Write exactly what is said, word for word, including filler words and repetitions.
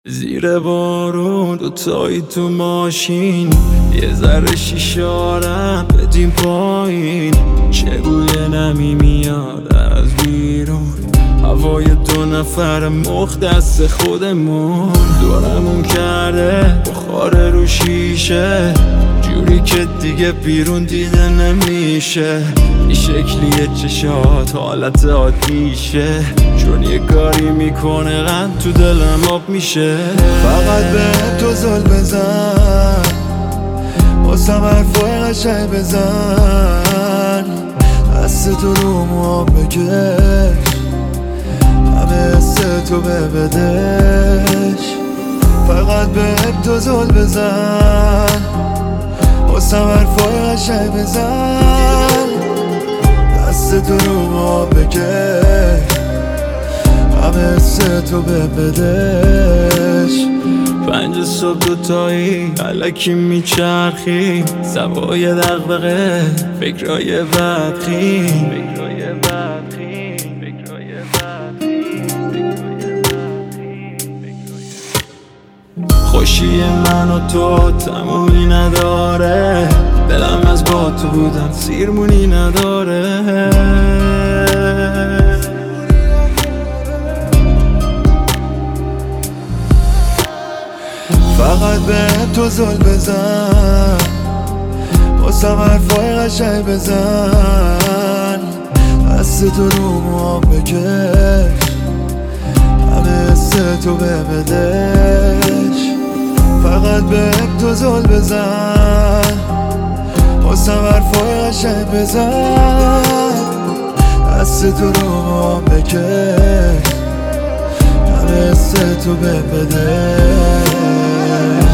زیر بارون دوتایی تو ماشین، یه ذره شیشارم بدیم پایین. چه بوی نمی میاد از بیرون، هوای دو نفر مختص خودمون. دورمون کرده بخار رو شیشه، جوری که دیگه بیرون دیده نمیشه. این شکلیه چشات حالت عادیشه، چون یه کاری میکنه قند تو دلم آب میشه. فقط به تو زل بزن، واسم حرفای قشنگ بزن، دست تو رو موام بکش، همه حس تو ببدش. فقط به تو زل بزن، واسم حرفای قشنگ بزن، دست تو رو موام بکش، همه حس تو ببدش. پنج صبح دوتایی علکی میچرخی، سوای دغدغه فکرای بدخی. خوشی من و تو تمومی نداره، دلم از با تو بودن سیرمونی نداره. فقط به تو زل بزن، واسم حرفای قشنگ بزن، دست تو رو موام بکش، همه حس تو ببدش. فقط به تو زل بزن، واسم حرفای قشنگ بزن، دست تو رو موام بکش، همه حس تو ببدش.